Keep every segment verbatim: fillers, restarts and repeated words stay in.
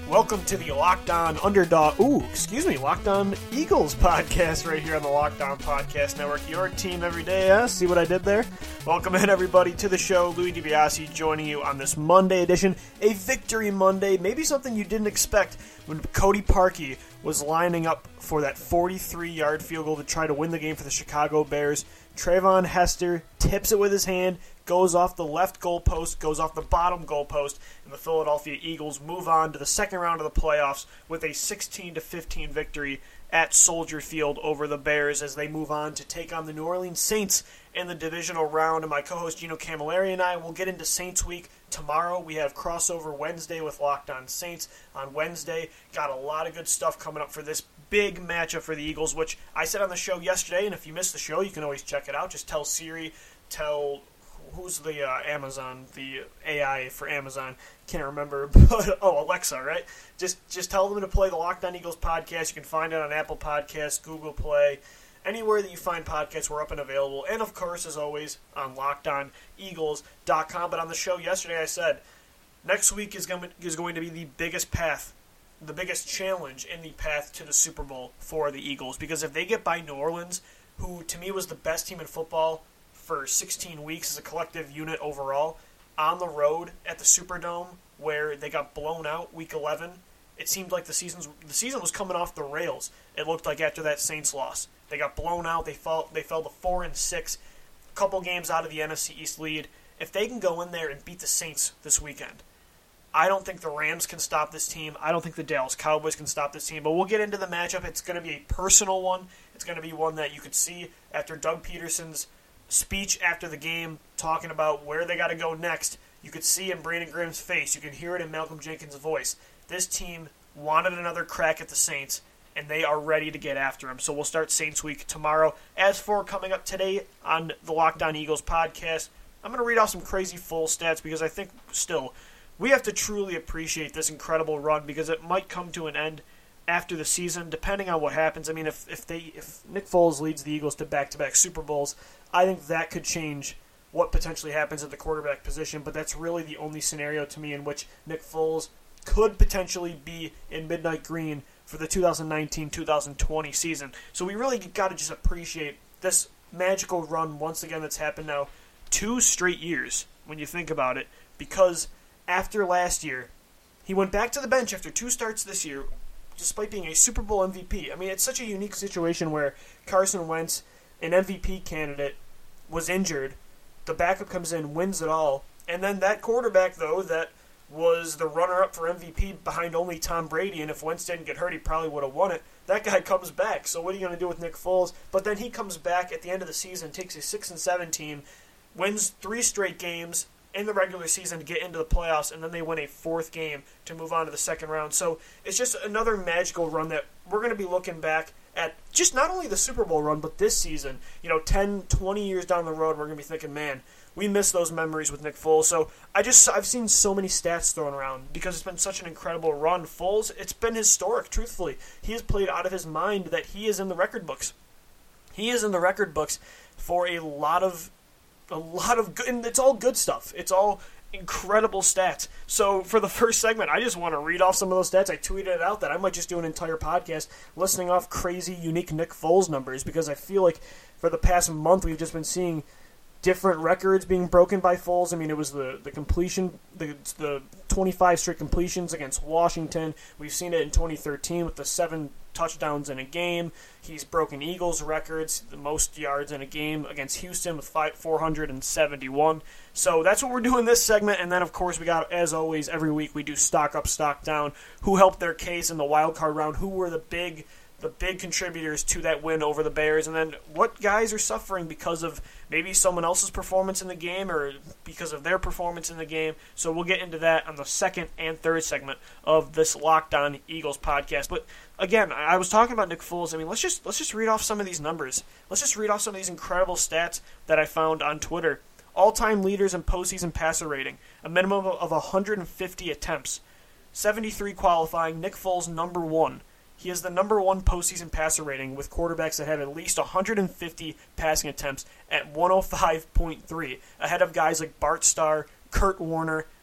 Welcome to the Locked On Underdog, ooh, excuse me, Locked On Eagles podcast right here on the Locked On Podcast Network. Your team every day, huh? See what I did there? Welcome in, everybody, to the show. Louis DiBiase joining you on this Monday edition, a Victory Monday, maybe something you didn't expect when Cody Parkey was lining up for that forty-three-yard field goal to try to win the game for the Chicago Bears. Trayvon Hester tips it with his hand, goes off the left goalpost, goes off the bottom goalpost, and the Philadelphia Eagles move on to the second round of the playoffs with a sixteen to fifteen victory at Soldier Field over the Bears as they move on to take on the New Orleans Saints in the divisional round. And my co-host Gino Camilleri and I will get into Saints Week tomorrow. We have crossover Wednesday with Locked On Saints on Wednesday. Got a lot of good stuff coming up for this big matchup for the Eagles, which I said on the show yesterday, and if you missed the show, you can always check it out. Just tell Siri, tell... Who's the uh, Amazon, the A I for Amazon? Can't remember, but oh, Alexa, right? Just just tell them to play the Locked On Eagles podcast. You can find it on Apple Podcasts, Google Play, anywhere that you find podcasts. We're up and available, and of course, as always, on locked on eagles dot com. But on the show yesterday, I said next week is going is going to be the biggest path, the biggest challenge in the path to the Super Bowl for the Eagles, because if they get by New Orleans, who to me was the best team in football for sixteen weeks as a collective unit overall, on the road at the Superdome where they got blown out week eleven. It seemed like the season's the season was coming off the rails. It looked like after that Saints loss. They got blown out. They fell they fell to four and six, a couple games out of the N F C East lead. If they can go in there and beat the Saints this weekend, I don't think the Rams can stop this team. I don't think the Dallas Cowboys can stop this team. But we'll get into the matchup. It's going to be a personal one. It's going to be one that you could see after Doug Peterson's speech after the game, talking about where they got to go next. You could see in Brandon Graham's face, you can hear it in Malcolm Jenkins' voice. This team wanted another crack at the Saints, and they are ready to get after them. So we'll start Saints Week tomorrow. As for coming up today on the Locked On Eagles podcast, I'm going to read off some crazy full stats because I think still we have to truly appreciate this incredible run because it might come to an end after the season, depending on what happens. I mean, if if they if Nick Foles leads the Eagles to back-to-back Super Bowls, I think that could change what potentially happens at the quarterback position, but that's really the only scenario to me in which Nick Foles could potentially be in midnight green for the two thousand nineteen two thousand twenty season. So we really got to just appreciate this magical run once again that's happened now two straight years when you think about it, because after last year, he went back to the bench after two starts this year, despite being a Super Bowl M V P. I mean, it's such a unique situation where Carson Wentz, an M V P candidate, was injured. The backup comes in, wins it all. And then that quarterback, though, that was the runner-up for M V P behind only Tom Brady, and if Wentz didn't get hurt, he probably would have won it. That guy comes back. So what are you going to do with Nick Foles? But then he comes back at the end of the season, takes a six and seven team, wins three straight games in the regular season to get into the playoffs, and then they win a fourth game to move on to the second round. So it's just another magical run that we're going to be looking back at, just not only the Super Bowl run, but this season. You know, ten, twenty years down the road, we're going to be thinking, man, we miss those memories with Nick Foles. So I just, I've seen so many stats thrown around because it's been such an incredible run. Foles, it's been historic, truthfully. He has played out of his mind that he is in the record books. He is in the record books for a lot of A lot of good, and it's all good stuff. It's all incredible stats. So for the first segment, I just want to read off some of those stats. I tweeted it out that I might just do an entire podcast listing off crazy, unique Nick Foles numbers because I feel like for the past month we've just been seeing different records being broken by Foles. I mean, it was the, the completion, the the twenty-five straight completions against Washington. We've seen it in twenty thirteen with the seven touchdowns in a game. He's broken Eagles records, the most yards in a game against Houston with five, four hundred seventy-one. So that's what we're doing this segment. And then, of course, we got, as always, every week we do stock up, stock down. Who helped their case in the wild card round? Who were the big the big contributors to that win over the Bears? And then what guys are suffering because of maybe someone else's performance in the game or because of their performance in the game. So we'll get into that on the second and third segment of this Locked On Eagles podcast. But again, I was talking about Nick Foles. I mean, let's just let's just read off some of these numbers. Let's just read off some of these incredible stats that I found on Twitter. All-time leaders in postseason passer rating, a minimum of one hundred fifty attempts, seventy-three qualifying. Nick Foles number one. He is the number one postseason passer rating with quarterbacks that have at least one hundred fifty passing attempts at one oh five point three, ahead of guys like Bart Starr, Kurt Warner,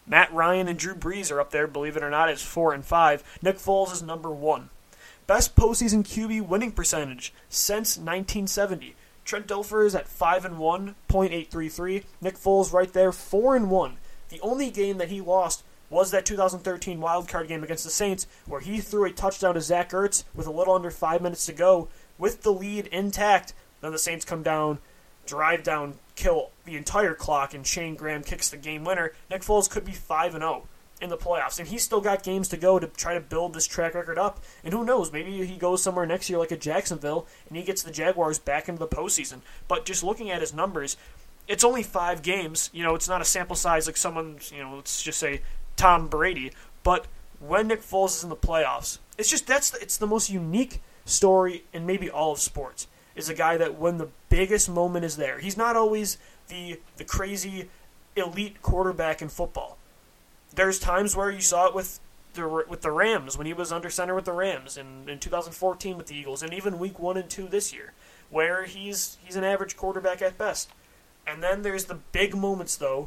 Matt Ryan and Drew Brees are up there, believe it or not, as four and five. Nick Foles is number one. Best postseason Q B winning percentage since nineteen seventy. Trent Dilfer is at five and one, point eight three three. Nick Foles right there, four and one. The only game that he lost was that two thousand thirteen wildcard game against the Saints, where he threw a touchdown to Zach Ertz with a little under five minutes to go, with the lead intact. Then the Saints come down, drive down, kill the entire clock, and Shane Graham kicks the game winner. Nick Foles could be five and oh in the playoffs, and he's still got games to go to try to build this track record up. And who knows, maybe he goes somewhere next year like a Jacksonville, and he gets the Jaguars back into the postseason. But just looking at his numbers, it's only five games. You know, it's not a sample size like someone, you know, let's just say Tom Brady. But when Nick Foles is in the playoffs, it's just that's the, it's the most unique story in maybe all of sports. Is a guy that when the biggest moment is there, he's not always the the crazy elite quarterback in football. There's times where you saw it with the with the Rams when he was under center with the Rams in, in two thousand fourteen with the Eagles, and even week one and two this year, where he's he's an average quarterback at best. And then there's the big moments though,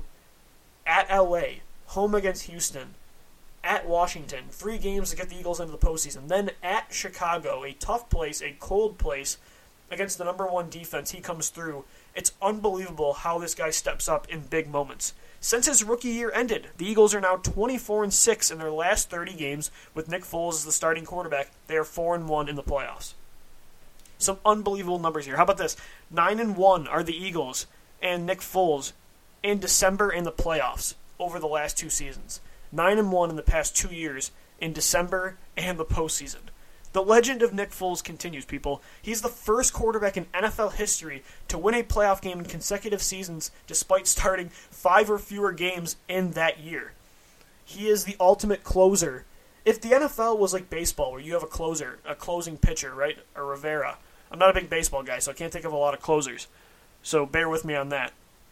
at L A, home against Houston, at Washington, three games to get the Eagles into the postseason. Then at Chicago, a tough place, a cold place, against the number one defense, he comes through. It's unbelievable how this guy steps up in big moments. Since his rookie year ended, the Eagles are now twenty-four and six in their last thirty games with Nick Foles as the starting quarterback. They are four and one in the playoffs. Some unbelievable numbers here. How about this? nine and one are the Eagles and Nick Foles in December in the playoffs over the last two seasons. nine and one in the past two years in December and the postseason. The legend of Nick Foles continues, people. He's the first quarterback in N F L history to win a playoff game in consecutive seasons despite starting five or fewer games in that year. He is the ultimate closer. If the N F L was like baseball, where you have a closer, a closing pitcher, right? A Rivera. I'm not a big baseball guy, so I can't think of a lot of closers. So bear with me on that.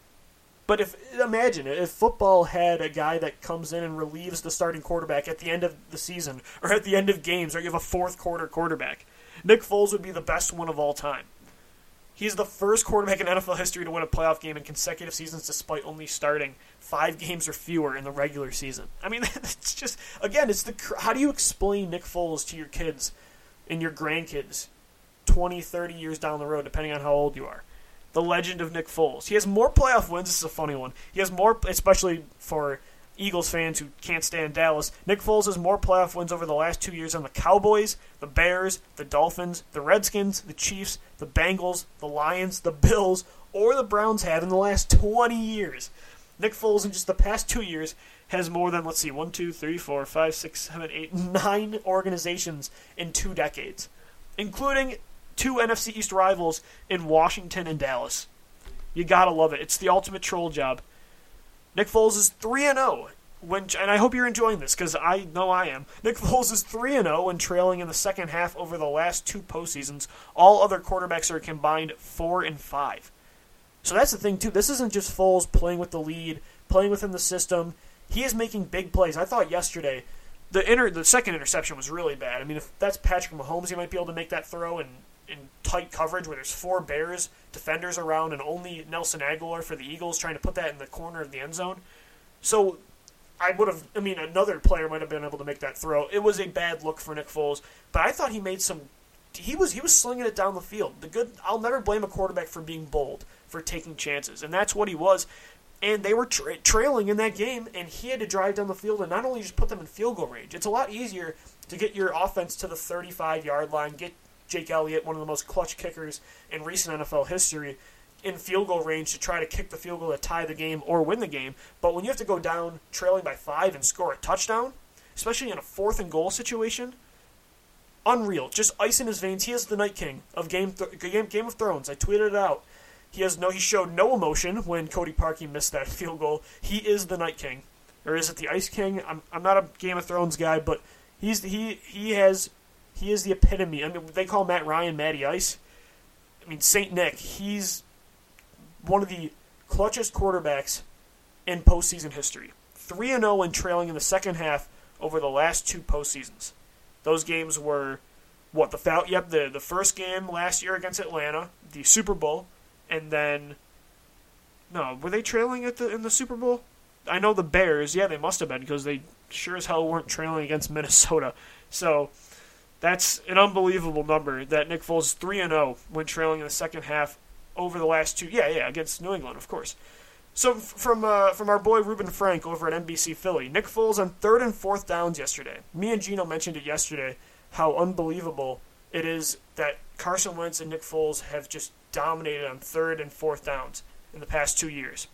But if imagine if football had a guy that comes in and relieves the starting quarterback at the end of the season or at the end of games, or you have a fourth quarter quarterback, Nick Foles would be the best one of all time. He's the first quarterback in N F L history to win a playoff game in consecutive seasons despite only starting five games or fewer in the regular season. I mean, it's just, again, it's the how do you explain Nick Foles to your kids and your grandkids twenty, thirty years down the road, depending on how old you are? The legend of Nick Foles. He has more playoff wins. This is a funny one. He has more, especially for Eagles fans who can't stand Dallas. Nick Foles has more playoff wins over the last two years than the Cowboys, the Bears, the Dolphins, the Redskins, the Chiefs, the Bengals, the Lions, the Bills, or the Browns have in the last twenty years. Nick Foles in just the past two years has more than, let's see, one, two, three, four, five, six, seven, eight, nine organizations in two decades, including two N F C East rivals in Washington and Dallas. You gotta love it. It's the ultimate troll job. Nick Foles is three and oh, when, and I hope you're enjoying this, because I know I am. Nick Foles is three and oh when trailing in the second half over the last two postseasons. All other quarterbacks are combined four and five. So that's the thing, too. This isn't just Foles playing with the lead, playing within the system. He is making big plays. I thought yesterday the inter- the second interception was really bad. I mean, if that's Patrick Mahomes, he might be able to make that throw and in tight coverage where there's four Bears defenders around and only Nelson Aguilar for the Eagles trying to put that in the corner of the end zone. So I would have, I mean, another player might have been able to make that throw. It was a bad look for Nick Foles, but I thought he made some, he was he was slinging it down the field. The good, I'll never blame a quarterback for being bold, for taking chances, and that's what he was. And they were tra- trailing in that game, and he had to drive down the field and not only just put them in field goal range. It's a lot easier to get your offense to the thirty-five-yard line, get Jake Elliott, one of the most clutch kickers in recent N F L history, in field goal range to try to kick the field goal to tie the game or win the game. But when you have to go down trailing by five and score a touchdown, especially in a fourth and goal situation, unreal. Just ice in his veins. He is the Night King of Game Th- Game, Game of Thrones. I tweeted it out. He has no. He showed no emotion when Cody Parkey missed that field goal. He is the Night King, or is it the Ice King? I'm I'm not a Game of Thrones guy, but he's he he has. He is the epitome. I mean, they call Matt Ryan Matty Ice. I mean, Saint Nick, he's one of the clutchest quarterbacks in postseason history. three and oh and trailing in the second half over the last two postseasons. Those games were, what, the Fal- yep, the, the first game last year against Atlanta, the Super Bowl, and then, no, were they trailing at the in the Super Bowl? I know the Bears, yeah, they must have been because they sure as hell weren't trailing against Minnesota. So that's an unbelievable number that Nick Foles is three and oh when trailing in the second half over the last two. Yeah, yeah, against New England, of course. So from uh, from our boy Ruben Frank over at N B C Philly, Nick Foles on third and fourth downs yesterday. Me and Gino mentioned it yesterday, how unbelievable it is that Carson Wentz and Nick Foles have just dominated on third and fourth downs in the past two years.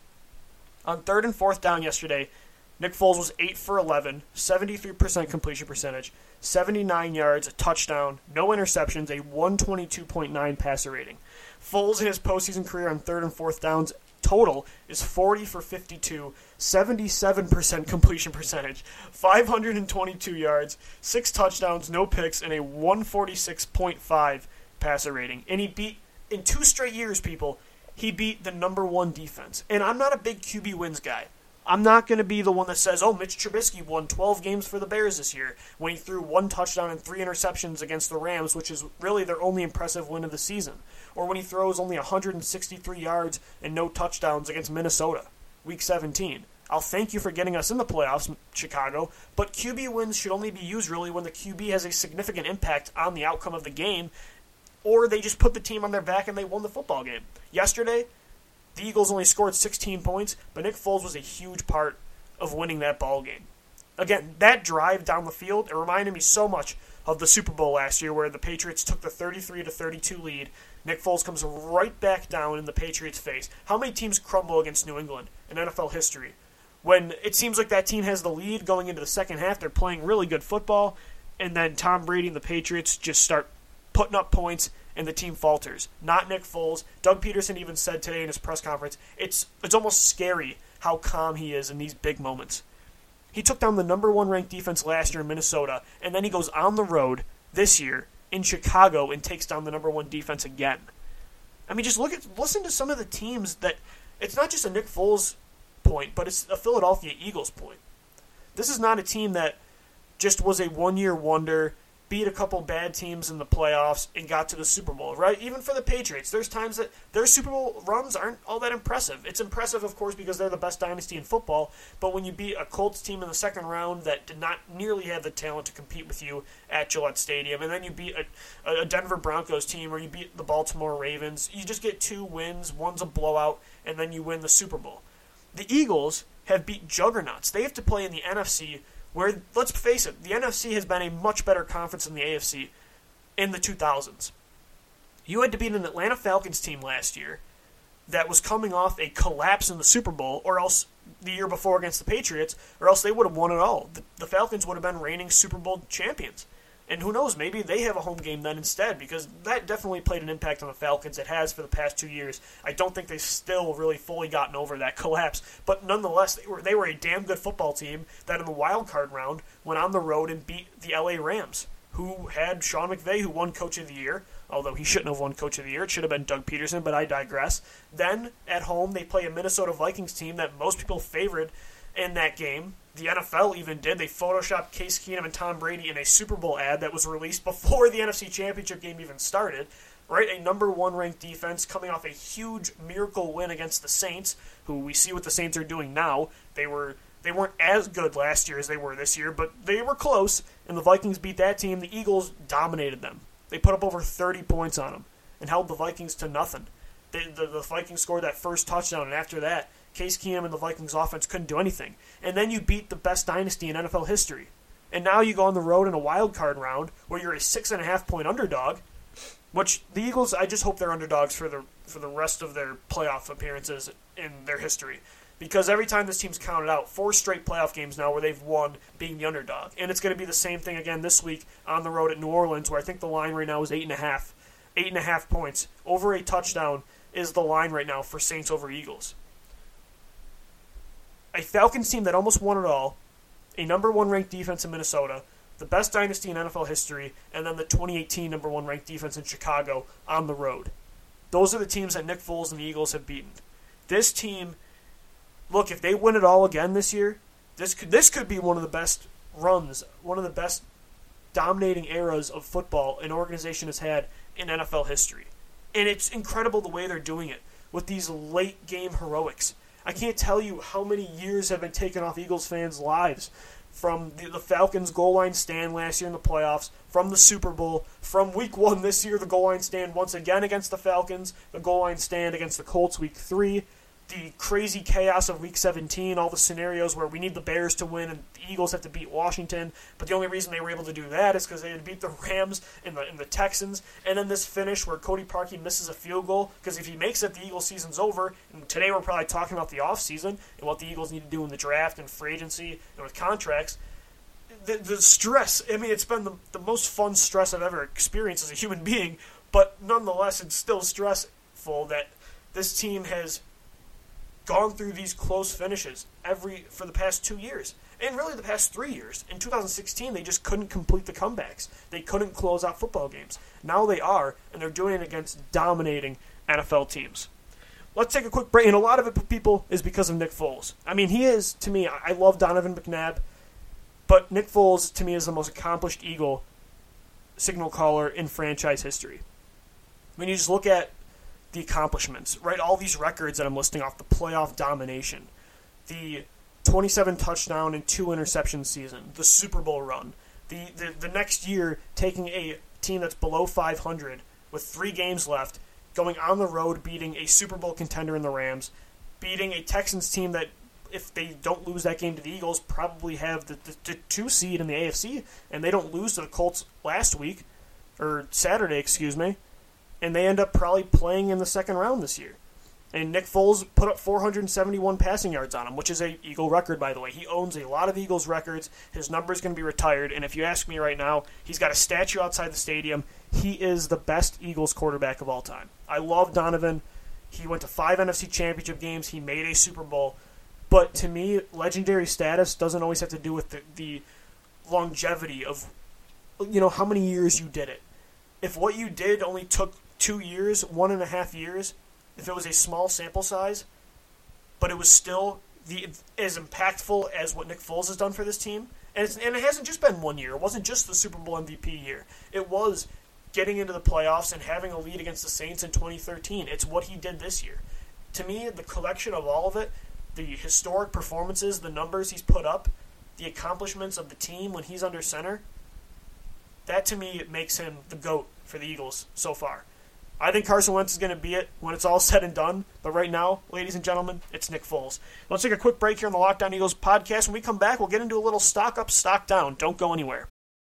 On third and fourth down yesterday, Nick Foles was eight for eleven, seventy-three percent completion percentage, seventy-nine yards, a touchdown, no interceptions, a one twenty-two point nine passer rating. Foles in his postseason career on third and fourth downs total is forty for fifty-two, seventy-seven percent completion percentage, five hundred twenty-two yards, six touchdowns, no picks, and a one forty-six point five passer rating. And he beat, in two straight years, people, he beat the number one defense. And I'm not a big Q B wins guy. I'm not going to be the one that says, oh, Mitch Trubisky won twelve games for the Bears this year when he threw one touchdown and three interceptions against the Rams, which is really their only impressive win of the season. Or when he throws only one hundred sixty-three yards and no touchdowns against Minnesota, week seventeen. I'll thank you for getting us in the playoffs, Chicago, but Q B wins should only be used really when the Q B has a significant impact on the outcome of the game, or they just put the team on their back and they won the football game. Yesterday, the Eagles only scored sixteen points, but Nick Foles was a huge part of winning that ball game. Again, that drive down the field, it reminded me so much of the Super Bowl last year where the Patriots took the thirty-three to thirty-two lead. Nick Foles comes right back down in the Patriots' face. How many teams crumble against New England in N F L history? When it seems like that team has the lead going into the second half, they're playing really good football, and then Tom Brady and the Patriots just start putting up points, and the team falters. Not Nick Foles. Doug Peterson even said today in his press conference, it's it's almost scary how calm he is in these big moments. He took down the number one ranked defense last year in Minnesota, and then he goes on the road this year in Chicago and takes down the number one defense again. I mean, just look at listen to some of the teams that, it's not just a Nick Foles point, but it's a Philadelphia Eagles point. This is not a team that just was a one-year wonder, beat a couple bad teams in the playoffs, and got to the Super Bowl, right? Even for the Patriots, there's times that their Super Bowl runs aren't all that impressive. It's impressive, of course, because they're the best dynasty in football, but when you beat a Colts team in the second round that did not nearly have the talent to compete with you at Gillette Stadium, and then you beat a, a Denver Broncos team, or you beat the Baltimore Ravens, you just get two wins, one's a blowout, and then you win the Super Bowl. The Eagles have beat juggernauts. They have to play in the N F C, where, let's face it, the N F C has been a much better conference than the A F C in the two thousands. You had to beat an Atlanta Falcons team last year that was coming off a collapse in the Super Bowl, or else the year before against the Patriots, or else they would have won it all. The, the Falcons would have been reigning Super Bowl champions. And who knows, maybe they have a home game then instead, because that definitely played an impact on the Falcons. It has for the past two years. I don't think they've still really fully gotten over that collapse. But nonetheless, they were they were a damn good football team that in the wild card round went on the road and beat the L A Rams, who had Sean McVay, who won Coach of the Year, although he shouldn't have won Coach of the Year. It should have been Doug Peterson, but I digress. Then, at home, they play a Minnesota Vikings team that most people favored in that game. The N F L even did. They photoshopped Case Keenum and Tom Brady in a Super Bowl ad that was released before the N F C Championship game even started. Right, a number one ranked defense coming off a huge miracle win against the Saints, who we see what the Saints are doing now. They were they weren't as good last year as they were this year, but they were close, and the Vikings beat that team. The Eagles dominated them. They put up over thirty points on them and held the Vikings to nothing. They, the, the Vikings scored that first touchdown, and after that, Case Keenum and the Vikings offense couldn't do anything. And then you beat the best dynasty in N F L history. And now you go on the road in a wild card round where you're a six and a half point underdog, which the Eagles, I just hope they're underdogs for the for the rest of their playoff appearances in their history. Because every time this team's counted out, four straight playoff games now where they've won being the underdog. And it's going to be the same thing again this week on the road at New Orleans, where I think the line right now is eight and a half. Eight and a half points. Over a touchdown is the line right now for Saints over Eagles. A Falcons team that almost won it all, a number one ranked defense in Minnesota, the best dynasty in N F L history, and then the twenty eighteen number one ranked defense in Chicago on the road. Those are the teams that Nick Foles and the Eagles have beaten. This team, look, if they win it all again this year, this could this could be one of the best runs, one of the best dominating eras of football an organization has had in N F L history. And it's incredible the way they're doing it with these late game heroics. I can't tell you how many years have been taken off Eagles fans' lives. From the, the Falcons' goal line stand last year in the playoffs, from the Super Bowl, from week one this year, the goal line stand once again against the Falcons, the goal line stand against the Colts week three, the crazy chaos of week seventeen, all the scenarios where we need the Bears to win and the Eagles have to beat Washington, but the only reason they were able to do that is because they had beat the Rams and the, and the Texans, and then this finish where Cody Parkey misses a field goal, because if he makes it, the Eagles season's over, and today we're probably talking about the offseason and what the Eagles need to do in the draft and free agency and with contracts. The, the stress, I mean, it's been the, the most fun stress I've ever experienced as a human being, but nonetheless, it's still stressful that this team has gone through these close finishes every for the past two years, and really the past three years. In two thousand sixteen, they just couldn't complete the comebacks. They couldn't close out football games. Now they are, and they're doing it against dominating N F L teams. Let's take a quick break, and a lot of it, people, is because of Nick Foles. I mean, he is, to me, I love Donovan McNabb, but Nick Foles, to me, is the most accomplished Eagle signal caller in franchise history. When you just look at the accomplishments, right? All these records that I'm listing off, the playoff domination, the twenty-seven touchdown and two interception season, the Super Bowl run, the, the, the next year taking a team that's below five hundred with three games left, going on the road, beating a Super Bowl contender in the Rams, beating a Texans team that, if they don't lose that game to the Eagles, probably have the, the, the two seed in the A F C, and they don't lose to the Colts last week, or Saturday, excuse me, and they end up probably playing in the second round this year. And Nick Foles put up four hundred seventy-one passing yards on him, which is a Eagle record, by the way. He owns a lot of Eagles records. His number is going to be retired, and if you ask me right now, he's got a statue outside the stadium. He is the best Eagles quarterback of all time. I love Donovan. He went to five N F C Championship games. He made a Super Bowl. But to me, legendary status doesn't always have to do with the, the longevity of, you know, how many years you did it. If what you did only took two years, one and a half years, if it was a small sample size, but it was still the as impactful as what Nick Foles has done for this team, and, it's, and it hasn't just been one year. It wasn't just the Super Bowl M V P year. It was getting into the playoffs and having a lead against the Saints in twenty thirteen. It's what he did this year. To me, the collection of all of it, the historic performances, the numbers he's put up, the accomplishments of the team when he's under center, that to me it makes him the GOAT for the Eagles so far. I think Carson Wentz is going to be it when it's all said and done, but right now, ladies and gentlemen, it's Nick Foles. Let's take a quick break here on the Locked On Eagles podcast. When we come back, we'll get into a little stock up, stock down. Don't go anywhere.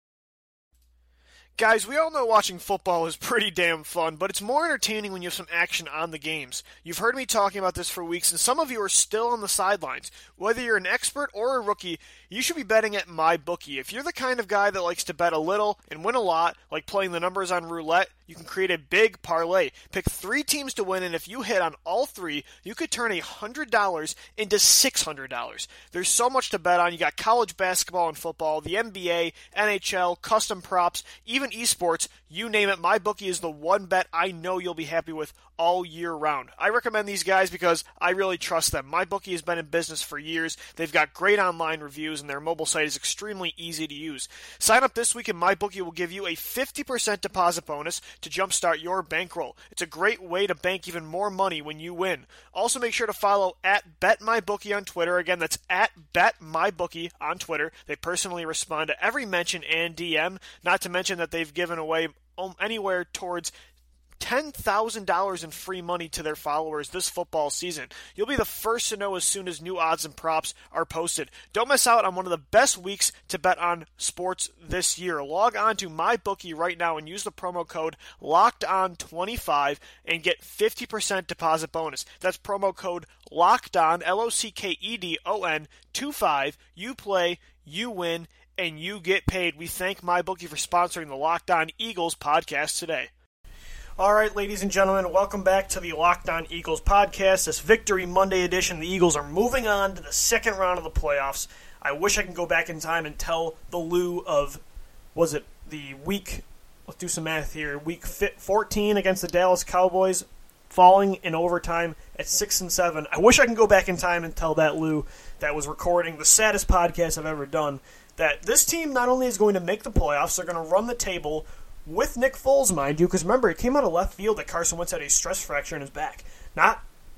Guys, we all know watching football is pretty damn fun, but it's more entertaining when you have some action on the games. You've heard me talking about this for weeks, and some of you are still on the sidelines. Whether you're an expert or a rookie, you should be betting at MyBookie. If you're the kind of guy that likes to bet a little and win a lot, like playing the numbers on roulette, you can create a big parlay. Pick three teams to win, and if you hit on all three, you could turn one hundred dollars into six hundred dollars. There's so much to bet on. You got college basketball and football, the N B A, N H L, custom props, even esports. You name it, MyBookie is the one bet I know you'll be happy with all year round. I recommend these guys because I really trust them. MyBookie has been in business for years. They've got great online reviews, and their mobile site is extremely easy to use. Sign up this week, and MyBookie will give you a fifty percent deposit bonus to jumpstart your bankroll. It's a great way to bank even more money when you win. Also, make sure to follow at BetMyBookie on Twitter. Again, that's at BetMyBookie on Twitter. They personally respond to every mention and D M, not to mention that they've given away anywhere towards ten thousand dollars in free money to their followers this football season. You'll be the first to know as soon as new odds and props are posted. Don't miss out on one of the best weeks to bet on sports this year. Log on to MyBookie right now and use the promo code locked on twenty-five and get fifty percent deposit bonus. That's promo code LOCKEDON, L O C K E D O N, twenty-five. You play, you win, and you get paid. We thank MyBookie for sponsoring the Locked On Eagles podcast today. All right, ladies and gentlemen, welcome back to the Locked On Eagles podcast. This Victory Monday edition, the Eagles are moving on to the second round of the playoffs. I wish I could go back in time and tell the Lou of, was it the week, let's do some math here, week fourteen against the Dallas Cowboys, falling in overtime at six and seven. I wish I could go back in time and tell that Lou that was recording the saddest podcast I've ever done, that this team not only is going to make the playoffs, they're going to run the table with Nick Foles, mind you, because remember, it came out of left field that Carson Wentz had a stress fracture in his back. Not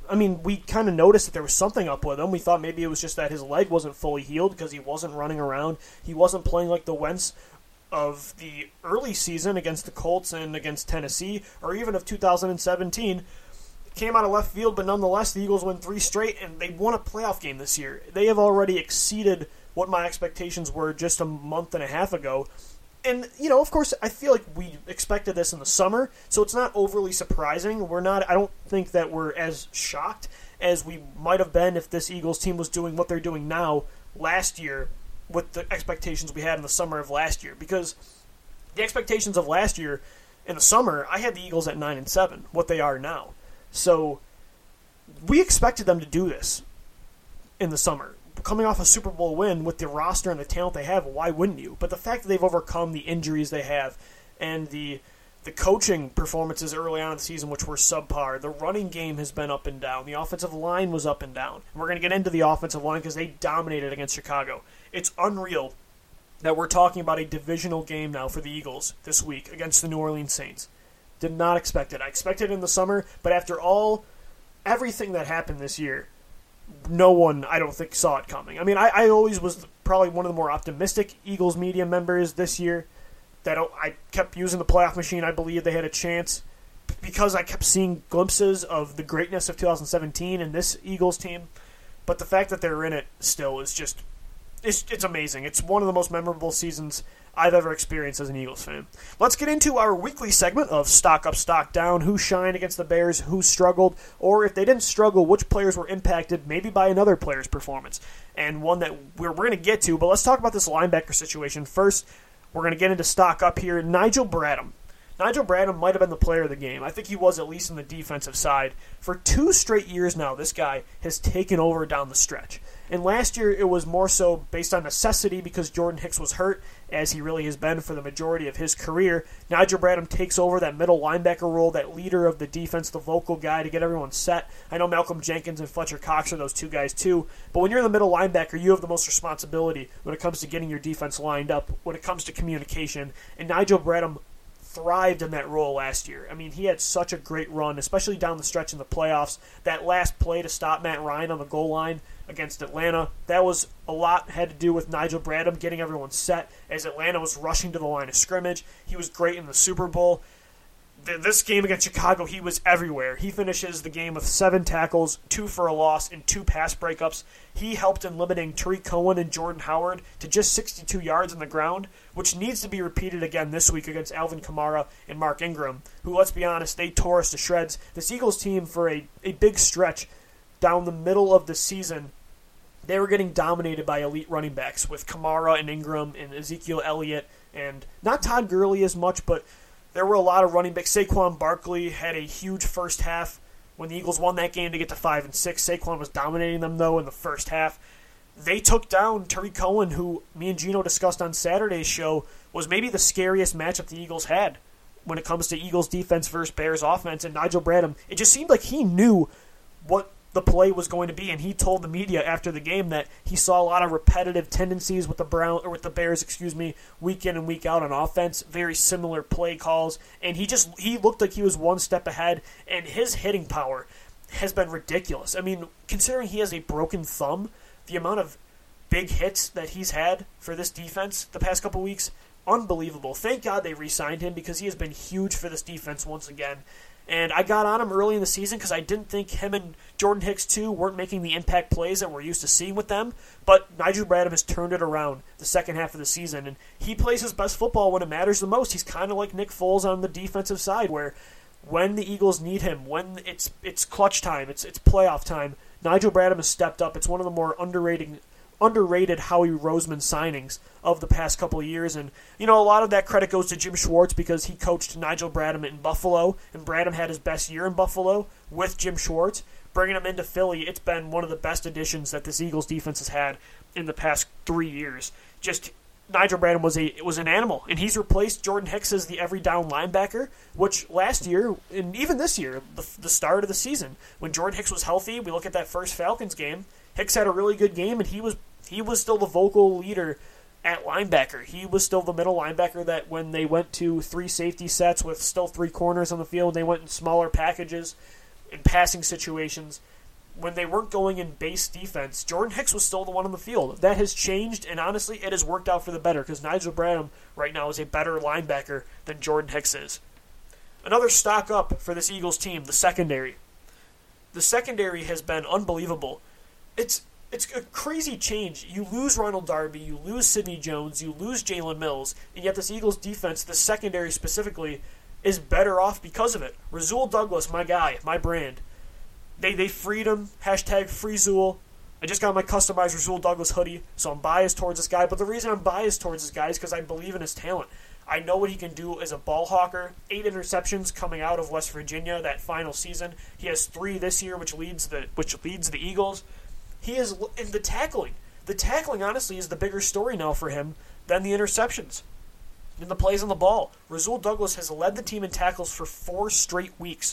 I mean, we kind of noticed that there was something up with him. We thought maybe it was just that his leg wasn't fully healed because he wasn't running around. He wasn't playing like the Wentz of the early season against the Colts and against Tennessee, or even of two thousand seventeen. Came out of left field, but nonetheless, the Eagles win three straight, and they won a playoff game this year. They have already exceeded what my expectations were just a month and a half ago. And, you know, of course, I feel like we expected this in the summer, so it's not overly surprising. We're not, I don't think that we're as shocked as we might have been if this Eagles team was doing what they're doing now last year with the expectations we had in the summer of last year. Because the expectations of last year in the summer, I had the Eagles at nine and seven, what they are now. So we expected them to do this in the summer. Coming off a Super Bowl win with the roster and the talent they have, why wouldn't you? But the fact that they've overcome the injuries they have and the the coaching performances early on in the season, which were subpar, the running game has been up and down. The offensive line was up and down. And we're going to get into the offensive line because they dominated against Chicago. It's unreal that we're talking about a divisional game now for the Eagles this week against the New Orleans Saints. Did not expect it. I expected it in the summer, but after all, everything that happened this year, no one, I don't think, saw it coming. I mean, I, I always was probably one of the more optimistic Eagles media members this year. That I kept using the playoff machine. I believe they had a chance because I kept seeing glimpses of the greatness of two thousand seventeen and this Eagles team. But the fact that they're in it still is just, it's, it's amazing. It's one of the most memorable seasons I've ever experienced as an Eagles fan. Let's get into our weekly segment of Stock Up, Stock Down, who shined against the Bears, who struggled, or if they didn't struggle, which players were impacted maybe by another player's performance. And one that we're, we're going to get to, but let's talk about this linebacker situation. First, we're going to get into Stock Up here. Nigel Bradham. Nigel Bradham might have been the player of the game. I think he was, at least on the defensive side. For two straight years now, this guy has taken over down the stretch. And last year, it was more so based on necessity because Jordan Hicks was hurt, as he really has been for the majority of his career. Nigel Bradham takes over that middle linebacker role, that leader of the defense, the vocal guy to get everyone set. I know Malcolm Jenkins and Fletcher Cox are those two guys too, but when you're in the middle linebacker, you have the most responsibility when it comes to getting your defense lined up, when it comes to communication, and Nigel Bradham thrived in that role last year. I mean, he had such a great run, especially down the stretch in the playoffs. That last play to stop Matt Ryan on the goal line against Atlanta, that was a lot had to do with Nigel Bradham getting everyone set as Atlanta was rushing to the line of scrimmage. He was great in the Super Bowl. This game against Chicago, he was everywhere. He finishes the game with seven tackles, two for a loss, and two pass breakups. He helped in limiting Tariq Cohen and Jordan Howard to just sixty-two yards on the ground, which needs to be repeated again this week against Alvin Kamara and Mark Ingram, who, let's be honest, they tore us to shreds. This Eagles team, for a, a big stretch down the middle of the season, they were getting dominated by elite running backs with Kamara and Ingram and Ezekiel Elliott, and not Todd Gurley as much, but there were a lot of running backs. Saquon Barkley had a huge first half when the Eagles won that game to get to five and six. Saquon was dominating them, though, in the first half. They took down Tariq Cohen, who me and Gino discussed on Saturday's show, was maybe the scariest matchup the Eagles had when it comes to Eagles defense versus Bears offense. And Nigel Bradham, it just seemed like he knew what the play was going to be, and he told the media after the game that he saw a lot of repetitive tendencies with the Brown or with the Bears, excuse me, week in and week out on offense, very similar play calls, and he just he looked like he was one step ahead, and his hitting power has been ridiculous. I mean, considering he has a broken thumb, the amount of big hits that he's had for this defense the past couple weeks, unbelievable. Thank God they re-signed him because he has been huge for this defense once again. And I got on him early in the season because I didn't think him and Jordan Hicks, too, weren't making the impact plays that we're used to seeing with them. But Nigel Bradham has turned it around the second half of the season, and he plays his best football when it matters the most. He's kind of like Nick Foles on the defensive side, where when the Eagles need him, when it's it's clutch time, it's it's playoff time, Nigel Bradham has stepped up. It's one of the more underrated underrated Howie Roseman signings of the past couple of years. And, you know, a lot of that credit goes to Jim Schwartz because he coached Nigel Bradham in Buffalo, and Bradham had his best year in Buffalo with Jim Schwartz. Bringing him into Philly, it's been one of the best additions that this Eagles defense has had in the past three years. Just Nigel Bradham was a was an animal, and he's replaced Jordan Hicks as the every down linebacker, which last year, and even this year, the, the start of the season, when Jordan Hicks was healthy, we look at that first Falcons game, Hicks had a really good game, and he was he was still the vocal leader at linebacker. He was still the middle linebacker that when they went to three safety sets with still three corners on the field, they went in smaller packages in passing situations. when they weren't going in base defense, Jordan Hicks was still the one on the field. That has changed, and honestly, it has worked out for the better because Nigel Bradham right now is a better linebacker than Jordan Hicks is. Another stock up for this Eagles team, the secondary. The secondary has been unbelievable. It's it's a crazy change. You lose Ronald Darby, you lose Sidney Jones, you lose Jalen Mills, and yet this Eagles defense, the secondary specifically, is better off because of it. Rasul Douglas, my guy, my brand. They they freed him. Hashtag free Zool. I just got my customized Rasul Douglas hoodie, so I'm biased towards this guy. But the reason I'm biased towards this guy is because I believe in his talent. I know what he can do as a ball hawker. Eight interceptions coming out of West Virginia that final season. He has three this year, which leads the which leads the Eagles. He is in the tackling. The tackling, honestly, is the bigger story now for him than the interceptions and the plays on the ball. Rasul Douglas has led the team in tackles for four straight weeks.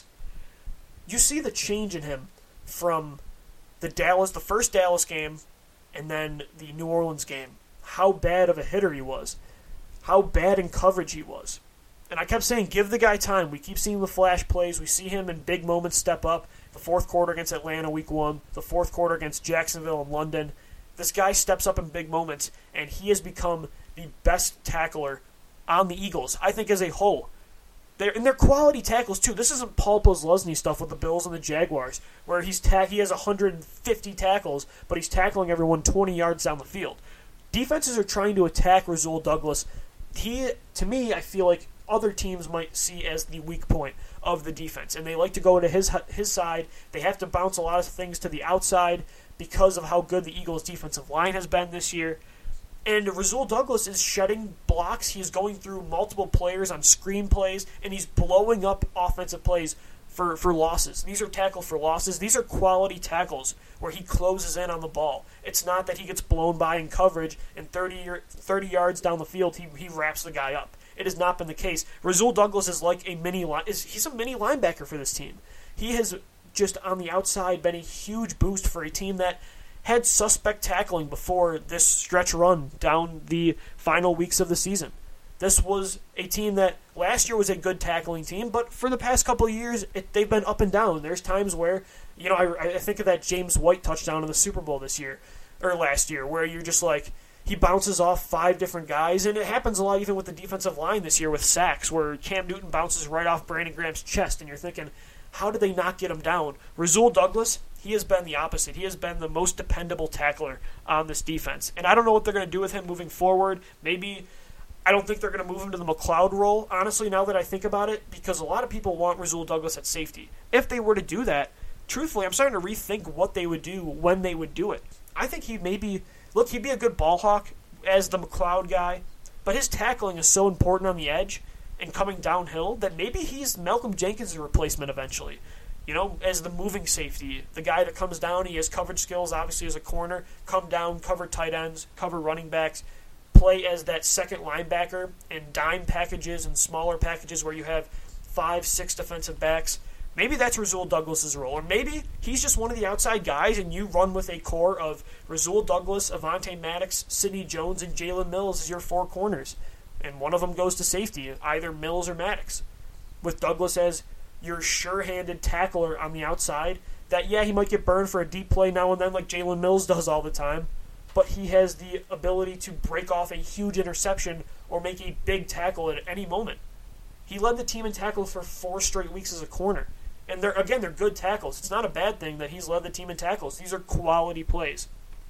You see the change in him from the Dallas, the first Dallas game, and then the New Orleans game. How bad of a hitter he was. How bad in coverage he was. And I kept saying, give the guy time. We keep seeing the flash plays. We see him in big moments step up. The fourth quarter against Atlanta week one. The fourth quarter against Jacksonville and London. This guy steps up in big moments, and he has become the best tackler on the Eagles, I think, as a whole. They're, and they're quality tackles, too. This isn't Paul Posluszny stuff with the Bills and the Jaguars, where he's ta- he has one hundred fifty tackles, but he's tackling everyone twenty yards down the field. Defenses are trying to attack Rasul Douglas. He, to me, I feel like other teams might see as the weak point of the defense, and they like to go to his his side. They have to bounce a lot of things to the outside because of how good the Eagles' defensive line has been this year. And Rasul Douglas is shedding blocks. He's going through multiple players on screen plays, and he's blowing up offensive plays for, for losses. These are tackles for losses. These are quality tackles where he closes in on the ball. It's not that he gets blown by in coverage and thirty, thirty yards down the field, he, he wraps the guy up. It has not been the case. Rasul Douglas is like a mini line. Is he's a mini linebacker for this team. He has just on the outside been a huge boost for a team that had suspect tackling before this stretch run down the final weeks of the season. This was a team that last year was a good tackling team, but for the past couple of years, it, they've been up and down. There's times where, you know, I, I think of that James White touchdown in the Super Bowl this year, or last year, where you're just like, he bounces off five different guys, and it happens a lot even with the defensive line this year with sacks, where Cam Newton bounces right off Brandon Graham's chest, and you're thinking, how did they not get him down? Rasul Douglas, he has been the opposite. He has been the most dependable tackler on this defense. And I don't know what they're going to do with him moving forward. Maybe, I don't think they're going to move him to the McLeod role, honestly, now that I think about it, because a lot of people want Rasul Douglas at safety. If they were to do that, truthfully, I'm starting to rethink what they would do when they would do it. I think he maybe, look, he'd be a good ball hawk as the McLeod guy, but his tackling is so important on the edge and coming downhill that maybe he's Malcolm Jenkins' replacement eventually. You know, as the moving safety, the guy that comes down, he has coverage skills, obviously as a corner, come down, cover tight ends, cover running backs, play as that second linebacker in dime packages and smaller packages where you have five, six defensive backs. Maybe that's Rasul Douglas' role, or maybe he's just one of the outside guys and you run with a core of Rasul Douglas, Avonte Maddox, Sidney Jones, and Jalen Mills as your four corners. And one of them goes to safety, either Mills or Maddox, with Douglas as your sure-handed tackler on the outside. That, yeah, he might get burned for a deep play now and then like Jalen Mills does all the time, but he has the ability to break off a huge interception or make a big tackle at any moment. He led the team in tackles for four straight weeks as a corner. And they're again, they're good tackles. It's not a bad thing that he's led the team in tackles. These are quality plays.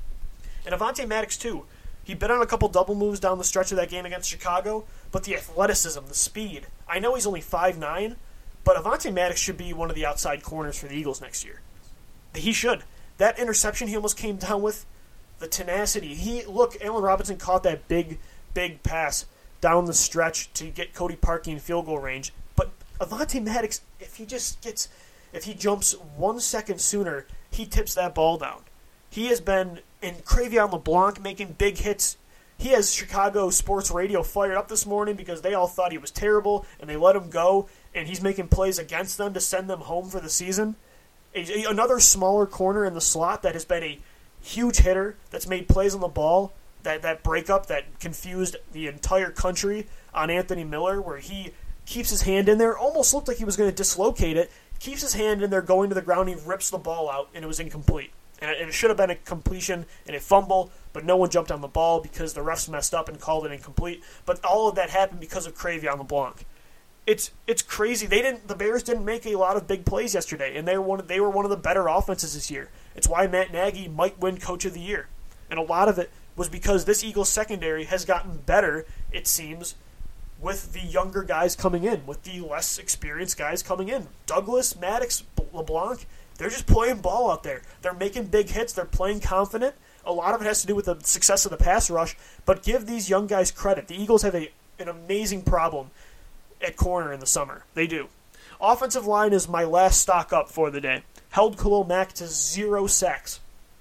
And Avonte Maddox, too. He bit on a couple double moves down the stretch of that game against Chicago, but the athleticism, the speed. I know he's only five nine, but Avonte Maddox should be one of the outside corners for the Eagles next year. He should. That interception he almost came down with, the tenacity. He look, Allen Robinson caught that big, big pass down the stretch to get Cody Parkey in field goal range. But Avonte Maddox, if he just gets, if he jumps one second sooner, he tips that ball down. He has been in Cravion LeBlanc making big hits. He has Chicago sports radio fired up this morning because they all thought he was terrible and they let him go, and he's making plays against them to send them home for the season. A, a, another smaller corner in the slot that has been a huge hitter that's made plays on the ball. That, that breakup that confused the entire country on Anthony Miller, where he keeps his hand in there, almost looked like he was going to dislocate it. keeps his hand in there going to the ground, he rips the ball out, and it was incomplete. And it, and it should have been a completion and a fumble, but no one jumped on the ball because the refs messed up and called it incomplete. But all of that happened because of Cre'Veon LeBlanc. It's it's crazy. They didn't. The Bears didn't make a lot of big plays yesterday, and they were one of, they were one of the better offenses this year. It's why Matt Nagy might win Coach of the Year, and a lot of it was because this Eagles secondary has gotten better, it seems, with the younger guys coming in, with the less experienced guys coming in. Douglas, Maddox, LeBlanc, they're just playing ball out there. They're making big hits. They're playing confident. A lot of it has to do with the success of the pass rush, but give these young guys credit. The Eagles have a an amazing problem at corner in the summer. They do. Offensive line is my last stock up for the day. Held Khalil Mack to zero sacks.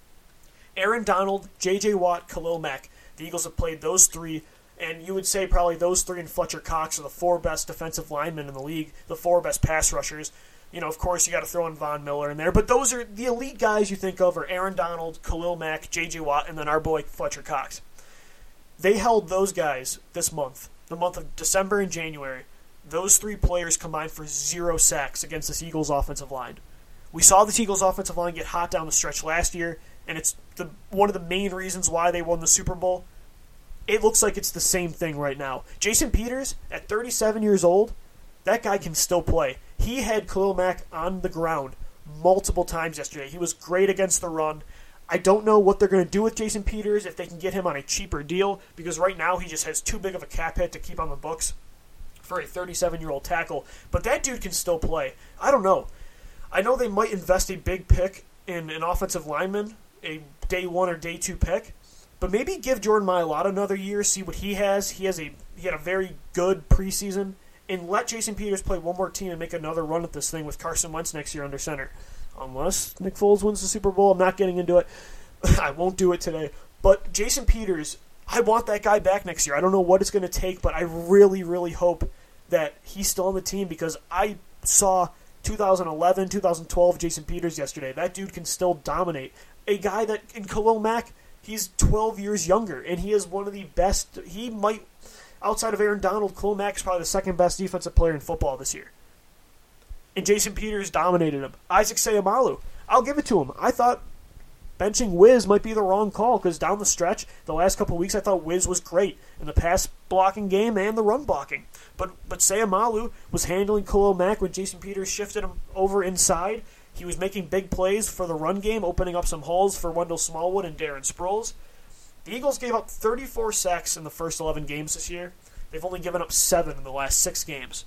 Aaron Donald, J J. Watt, Khalil Mack. The Eagles have played those three, and you would say probably those three and Fletcher Cox are the four best defensive linemen in the league, the four best pass rushers. You know, of course, you got to throw in Von Miller in there, but those are the elite guys you think of are Aaron Donald, Khalil Mack, J J. Watt, and then our boy Fletcher Cox. They held those guys this month, the month of December and January. Those three players combined for zero sacks against this Eagles offensive line. We saw this Eagles offensive line get hot down the stretch last year, and it's the one of the main reasons why they won the Super Bowl. It looks like it's the same thing right now. Jason Peters, at thirty-seven years old, that guy can still play. He had Khalil Mack on the ground multiple times yesterday. He was great against the run. I don't know what they're going to do with Jason Peters, if they can get him on a cheaper deal, because right now he just has too big of a cap hit to keep on the books for a thirty-seven-year-old tackle. But that dude can still play. I don't know. I know they might invest a big pick in an offensive lineman, a day one or day two pick, but maybe give Jordan Mailata another year, see what he has. He has a he had a very good preseason, and let Jason Peters play one more team and make another run at this thing with Carson Wentz next year under center. Unless Nick Foles wins the Super Bowl, I'm not getting into it. I won't do it today. But Jason Peters, I want that guy back next year. I don't know what it's going to take, but I really, really hope that he's still on the team, because I saw two thousand eleven, two thousand twelve Jason Peters yesterday. That dude can still dominate. A guy that, in Khalil Mack, he's twelve years younger, and he is one of the best. He might, outside of Aaron Donald, Khalil Mack is probably the second best defensive player in football this year. And Jason Peters dominated him. Isaac Seumalo, I'll give it to him. I thought benching Wiz might be the wrong call, because down the stretch, the last couple of weeks, I thought Wiz was great in the pass blocking game and the run blocking. But but Seumalo was handling Khalil Mack when Jason Peters shifted him over inside. He was making big plays for the run game, opening up some holes for Wendell Smallwood and Darren Sproles. The Eagles gave up thirty-four sacks in the first eleven games this year. They've only given up seven in the last six games.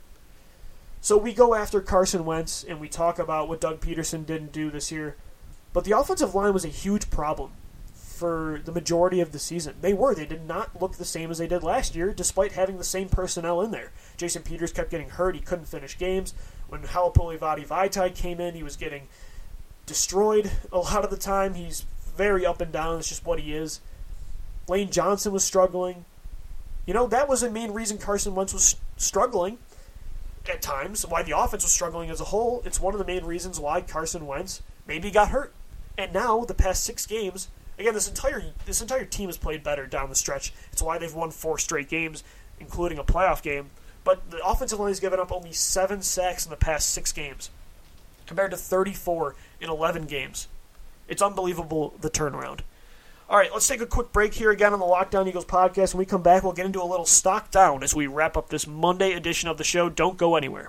So we go after Carson Wentz, and we talk about what Doug Peterson didn't do this year. But the offensive line was a huge problem for the majority of the season. They were. They did not look the same as they did last year, despite having the same personnel in there. Jason Peters kept getting hurt. He couldn't finish games. When Halapoulivaati Vaitai came in, he was getting destroyed a lot of the time. He's very up and down. It's just what he is. Lane Johnson was struggling. You know, that was the main reason Carson Wentz was struggling at times, why the offense was struggling as a whole. It's one of the main reasons why Carson Wentz maybe got hurt. And now, the past six games, again, this entire this entire team has played better down the stretch. It's why they've won four straight games, including a playoff game. But the offensive line has given up only seven sacks in the past six games, compared to thirty-four in eleven games. It's unbelievable, the turnaround. All right, let's take a quick break here again on the Lockdown Eagles podcast. When we come back, we'll get into a little stock down as we wrap up this Monday edition of the show. Don't go anywhere.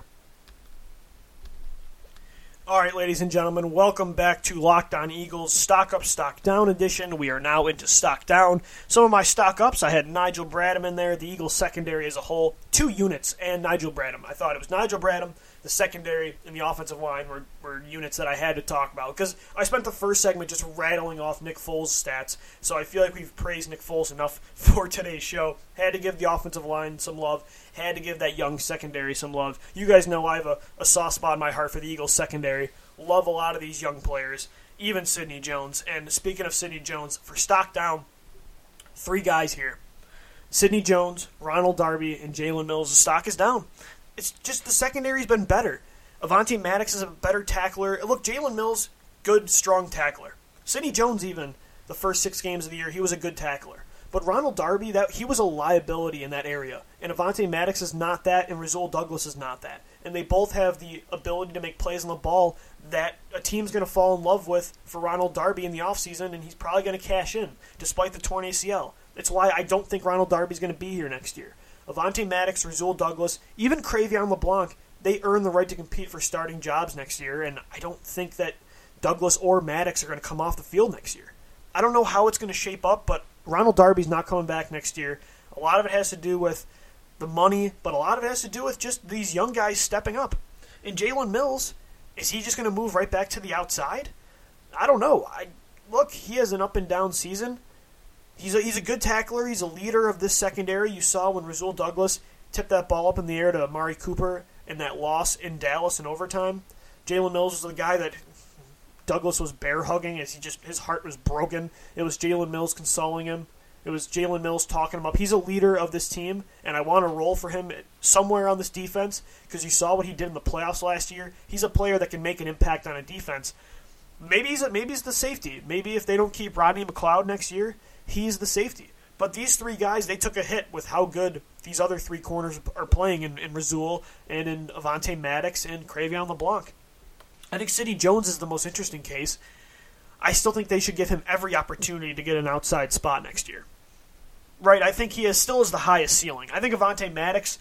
All right, ladies and gentlemen, welcome back to Locked On Eagles Stock Up, Stock Down edition. We are now into Stock Down. Some of my Stock Ups, I had Nigel Bradham in there, the Eagles secondary as a whole, two units, and Nigel Bradham. I thought it was Nigel Bradham, the secondary, and the offensive line were, were units that I had to talk about, because I spent the first segment just rattling off Nick Foles' stats, so I feel like we've praised Nick Foles enough for today's show. Had to give the offensive line some love. Had to give that young secondary some love. You guys know I have a, a soft spot in my heart for the Eagles secondary. Love a lot of these young players, even Sidney Jones. And speaking of Sidney Jones, for stock down, three guys here. Sidney Jones, Ronald Darby, and Jalen Mills. The stock is down. It's just the secondary's been better. Avonte Maddox is a better tackler. Look, Jalen Mills, good, strong tackler. Sidney Jones even, the first six games of the year, he was a good tackler. But Ronald Darby, that he was a liability in that area. And Avonte Maddox is not that, and Rasul Douglas is not that. and they both have the ability to make plays on the ball that a team's going to fall in love with for Ronald Darby in the offseason, and he's probably going to cash in, despite the torn A C L. That's why I don't think Ronald Darby's going to be here next year. Avonte Maddox, Rasul Douglas, even Cre'Veon LeBlanc, they earn the right to compete for starting jobs next year, and I don't think that Douglas or Maddox are going to come off the field next year. I don't know how it's going to shape up, but Ronald Darby's not coming back next year. A lot of it has to do with the money, but a lot of it has to do with just these young guys stepping up. And Jalen Mills, is he just going to move right back to the outside? I don't know. I look, he has an up and down season. He's a, he's a good tackler. He's a leader of this secondary. You saw when Rasul Douglas tipped that ball up in the air to Amari Cooper in that loss in Dallas in overtime. Jalen Mills was the guy that Douglas was bear hugging as he just his heart was broken. It was Jalen Mills consoling him. It was Jalen Mills talking him up. He's a leader of this team, and I want to roll for him somewhere on this defense because you saw what he did in the playoffs last year. He's a player that can make an impact on a defense. Maybe he's a, maybe he's the safety. Maybe if they don't keep Rodney McLeod next year, he's the safety. But these three guys, they took a hit with how good these other three corners are playing in, in Rasul and in Avonte Maddox and Cre'Veon LeBlanc. I think Sidney Jones is the most interesting case. I still think they should give him every opportunity to get an outside spot next year. Right, I think he is, still has the highest ceiling. I think Avonte Maddox,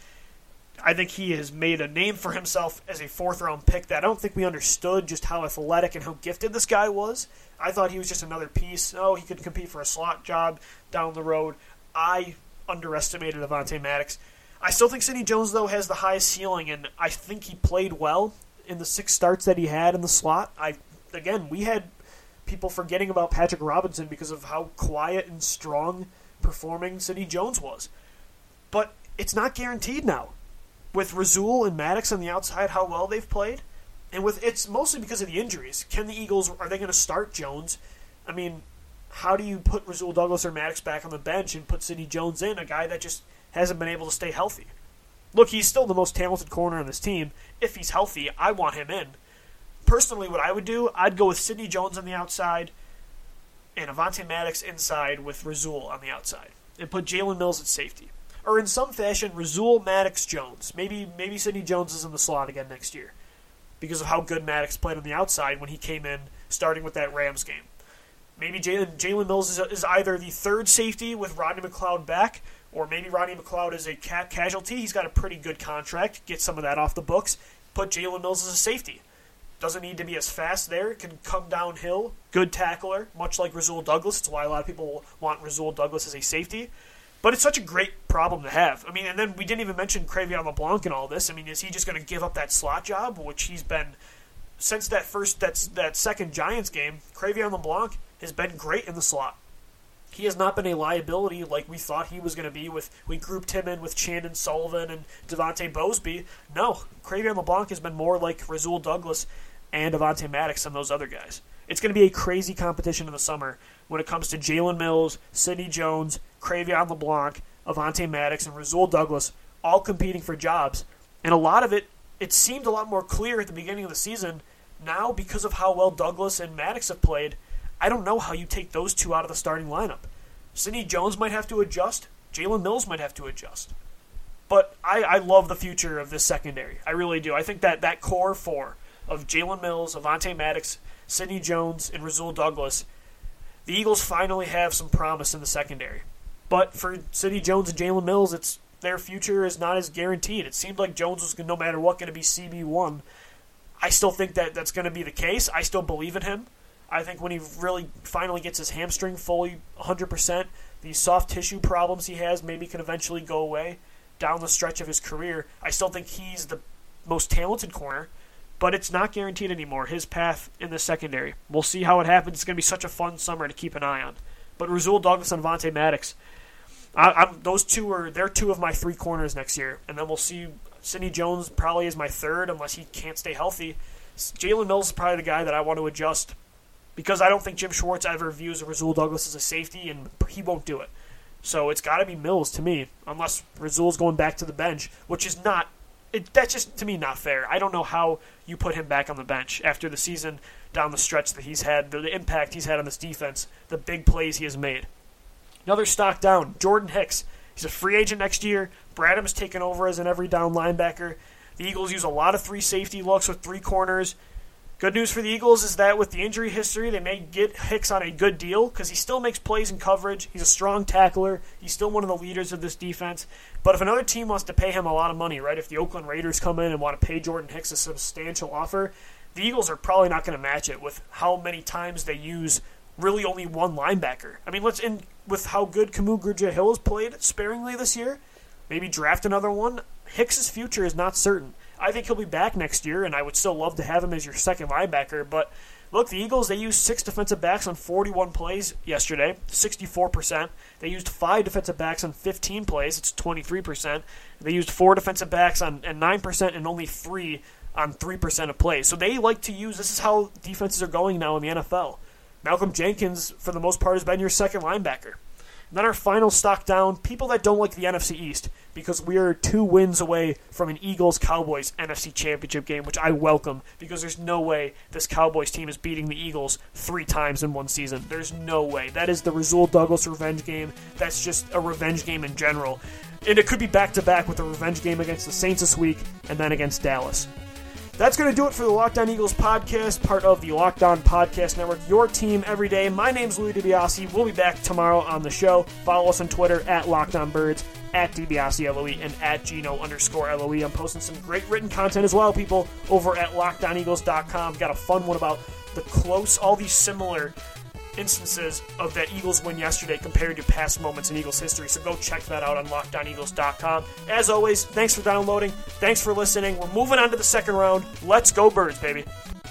I think he has made a name for himself as a fourth-round pick that I don't think we understood just how athletic and how gifted this guy was. I thought he was just another piece. Oh, he could compete for a slot job down the road. I underestimated Avonte Maddox. I still think Sidney Jones, though, has the highest ceiling, and I think he played well in the six starts that he had in the slot. I Again, we had people forgetting about Patrick Robinson because of how quiet and strong performing Sidney Jones was. But it's not guaranteed now. With Rasul and Maddox on the outside, how well they've played, and with it's mostly because of the injuries. Can the Eagles, are they going to start Jones? I mean, how do you put Rasul Douglas or Maddox back on the bench and put Sidney Jones in, a guy that just hasn't been able to stay healthy? Look, he's still the most talented corner on this team. If he's healthy, I want him in. Personally, what I would do, I'd go with Sidney Jones on the outside and Avonte Maddox inside with Rasul on the outside, and put Jalen Mills at safety. Or in some fashion, Rasul, Maddox, Jones. Maybe maybe Sidney Jones is in the slot again next year because of how good Maddox played on the outside when he came in, starting with that Rams game. Maybe Jalen Jalen Mills is, is either the third safety with Rodney McLeod back, or maybe Rodney McLeod is a cap casualty. He's got a pretty good contract. Get some of that off the books. Put Jalen Mills as a safety. Doesn't need to be as fast there. Can come downhill. Good tackler, much like Rasul Douglas. That's why a lot of people want Rasul Douglas as a safety. But it's such a great problem to have. I mean, and then we didn't even mention Cre'Veon LeBlanc and all this. I mean, is he just going to give up that slot job, which he's been since that first that's that second Giants game? Cre'Veon LeBlanc has been great in the slot. He has not been a liability like we thought he was going to be. With we grouped him in with Chandon Sullivan and Devontae Bosby. No, Cre'Veon LeBlanc has been more like Rasul Douglas and Avonte Maddox and those other guys. It's going to be a crazy competition in the summer when it comes to Jalen Mills, Sidney Jones, Cre'Veon LeBlanc, Avonte Maddox, and Rasul Douglas all competing for jobs. And a lot of it, it seemed a lot more clear at the beginning of the season. Now, because of how well Douglas and Maddox have played, I don't know how you take those two out of the starting lineup. Sidney Jones might have to adjust. Jalen Mills might have to adjust. But I, I love the future of this secondary. I really do. I think that that core four of Jalen Mills, Avonte Maddox, Sidney Jones, and Rasul Douglas, the Eagles finally have some promise in the secondary. But for Sidney Jones and Jalen Mills, it's their future is not as guaranteed. It seemed like Jones was, no matter what, going to be C B one. I still think that that's going to be the case. I still believe in him. I think when he really finally gets his hamstring fully one hundred percent, these soft tissue problems he has maybe can eventually go away down the stretch of his career. I still think he's the most talented corner, but it's not guaranteed anymore, his path in the secondary. We'll see how it happens. It's going to be such a fun summer to keep an eye on. But Rasul Douglas and Avonte Maddox, I, I'm, those two are they're two of my three corners next year. And then we'll see Sidney Jones probably is my third unless he can't stay healthy. Jalen Mills is probably the guy that I want to adjust because I don't think Jim Schwartz ever views Rasul Douglas as a safety, and he won't do it. So it's got to be Mills to me, unless Rasul's going back to the bench, which is not It, that's just, to me, not fair. I don't know how you put him back on the bench after the season down the stretch that he's had, the, the impact he's had on this defense, the big plays he has made. Another stock down, Jordan Hicks. He's a free agent next year. Bradham's taken over as an every down linebacker. The Eagles use a lot of three safety looks with three corners. Good news for the Eagles is that with the injury history, they may get Hicks on a good deal because he still makes plays in coverage. He's a strong tackler. He's still one of the leaders of this defense. But if another team wants to pay him a lot of money, right, if the Oakland Raiders come in and want to pay Jordan Hicks a substantial offer, the Eagles are probably not going to match it with how many times they use really only one linebacker. I mean, let's in with how good Kamu Grugier-Hill has played sparingly this year, maybe draft another one. Hicks' future is not certain. I think he'll be back next year, and I would still love to have him as your second linebacker. But look, the Eagles, they used six defensive backs on forty-one plays yesterday, sixty-four percent. They used five defensive backs on fifteen plays, it's twenty-three percent. They used four defensive backs on and nine percent and only three on three percent of plays. So they like to use, this is how defenses are going now in the N F L. Malcolm Jenkins, for the most part, has been your second linebacker. And then our final stock down, people that don't like the N F C East, because we are two wins away from an Eagles-Cowboys N F C Championship game, which I welcome, because there's no way this Cowboys team is beating the Eagles three times in one season. There's no way. That is the Rasul Douglas revenge game. That's just a revenge game in general. And it could be back-to-back with a revenge game against the Saints this week, and then against Dallas. That's going to do it for the Locked On Eagles podcast, part of the Locked On Podcast Network, your team every day. My name's Louis DiBiase. We'll be back tomorrow on the show. Follow us on Twitter at LockedOnBirds, at DiBiaseLOE, and at Gino underscore LOE. I'm posting some great written content as well, people, over at Locked On Eagles dot com. Got a fun one about the close, all these similar instances of that Eagles win yesterday compared to past moments in Eagles history. So go check that out on Locked On Eagles dot com. As always, thanks for downloading. Thanks for listening. We're moving on to the second round. Let's go Birds, baby.